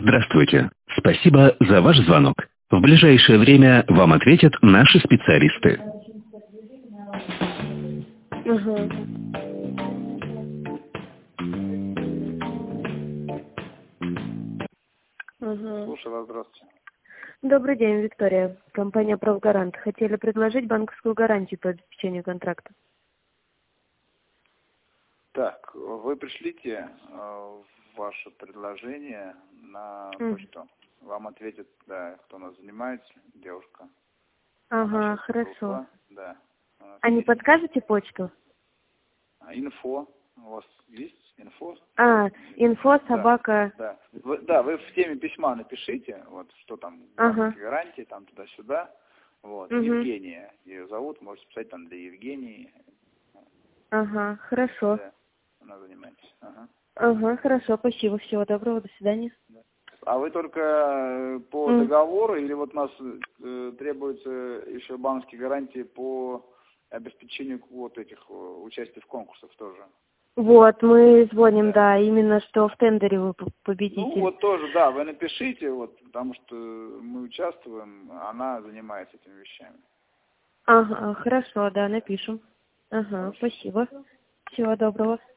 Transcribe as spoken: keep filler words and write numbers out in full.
Здравствуйте. Спасибо за ваш звонок. В ближайшее время вам ответят наши специалисты. Угу. Угу. Слушаю вас, здравствуйте. Добрый день, Виктория. Компания «Правгарант». Хотели предложить банковскую гарантию по обеспечению контракта. Так, вы пришлите э, ваше предложение на Mm. почту. Вам ответит, да, кто нас занимается, девушка. Ага, Она сейчас хорошо. ушла, да. Она А не есть. подскажете почту? А, Инфо. У вас есть инфо? А, инфо, Да, собака. да. Вы, да, вы в теме письма напишите, вот что там, Ага. банковские гарантии, там туда-сюда. Вот. Угу. Евгения ее зовут, можете писать там для Евгении. Ага, хорошо. Да, она занимается. Ага. Ага, хорошо, спасибо. Всего доброго, до свидания. А вы только э, по Mm. договору или вот у нас э, требуется еще банковские гарантии по обеспечению вот этих э, участий в конкурсах тоже? Вот, мы звоним, Да. да, именно что в тендере вы п- Ну победитель. вот тоже, да, вы напишите, вот, потому что мы участвуем, она занимается этими вещами. Ага, хорошо, да, напишем. Ага, спасибо. Всего доброго.